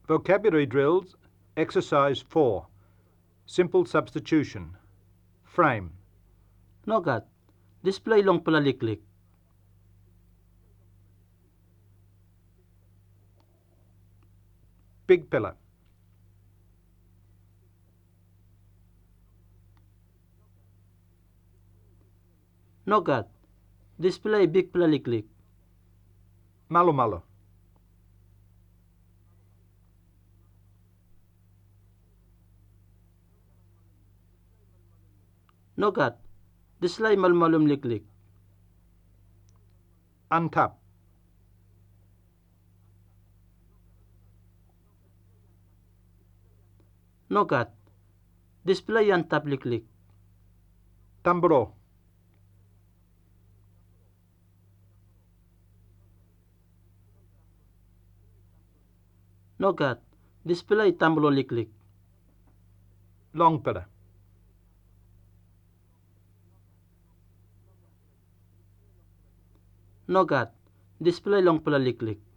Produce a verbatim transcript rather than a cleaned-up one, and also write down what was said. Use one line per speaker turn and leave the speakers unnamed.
Vocabulary drills, exercise four. Simple substitution. Frame.
Nogat, display long palaliklik.
Big pillar.
Nogat, display big palaliklik.
Malo malo.
Nogat, display malmalum liklik.
Untap.
Nogat, display yan tap liklik.
Tamburo.
Nogat, display tambulo liklik.
Long pillar.
Nogat, display long palaliklik.